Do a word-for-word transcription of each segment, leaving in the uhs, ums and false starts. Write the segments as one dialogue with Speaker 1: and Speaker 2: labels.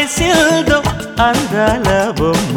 Speaker 1: వలేసిల్దో అందాల బొమ్మ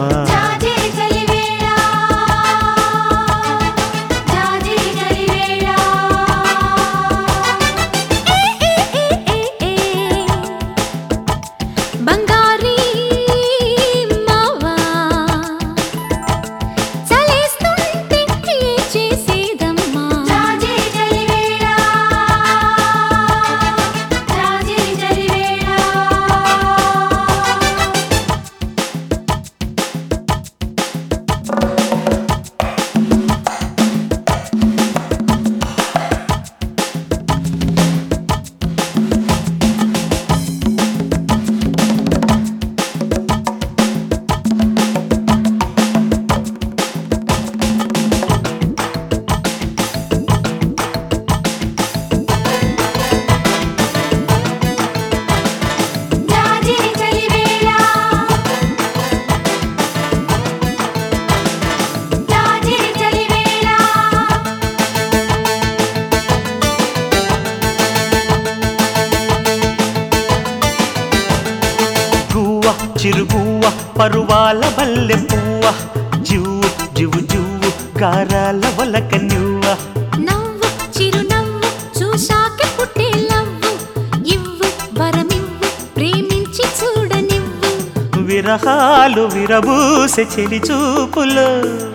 Speaker 1: చిరుగువ్వ పరువాల బల్లె పువ్వ జువ్వు జువ్వు జువ్వు గారాల వలక నువ్వ
Speaker 2: నవ్వు చిరునవ్వు చూశాకే పుట్టే లవ్వు ఇవ్వు వరమివ్వు ప్రేమించి చూడనివ్వు
Speaker 1: విరహాలు విరబూసె చెలి చూపులు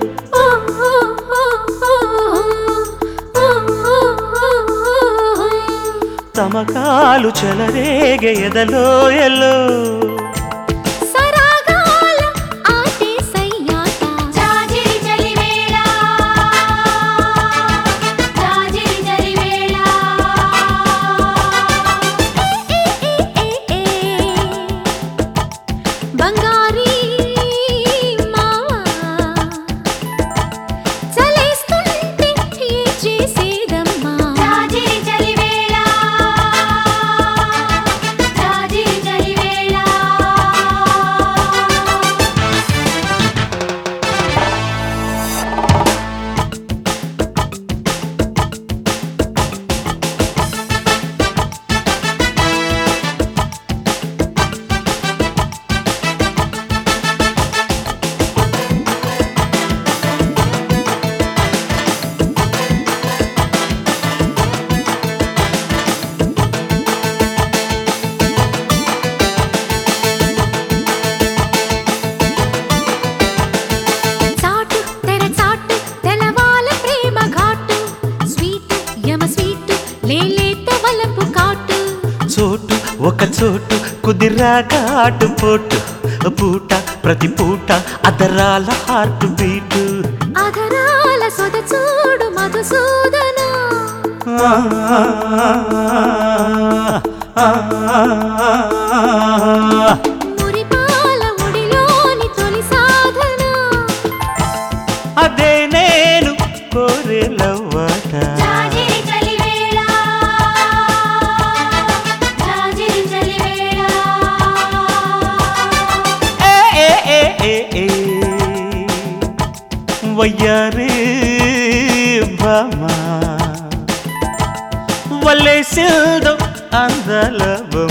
Speaker 1: తమకాలు చెలరేగే ఎదలోయలో చోటు ఒక చోటు కుదిరాగా ఆటు పోటు పూట ప్రతి పూట అదరాల హార్ట్ బీటు
Speaker 2: అదరాల సొద చూడు మధుసూదన మురిపాల ముడిలోని తొలి సాధన
Speaker 1: అదే నేను కోరే లవ్వాట వయ్యారే భామ వలేసిల్దో అందాల బొమ్మ.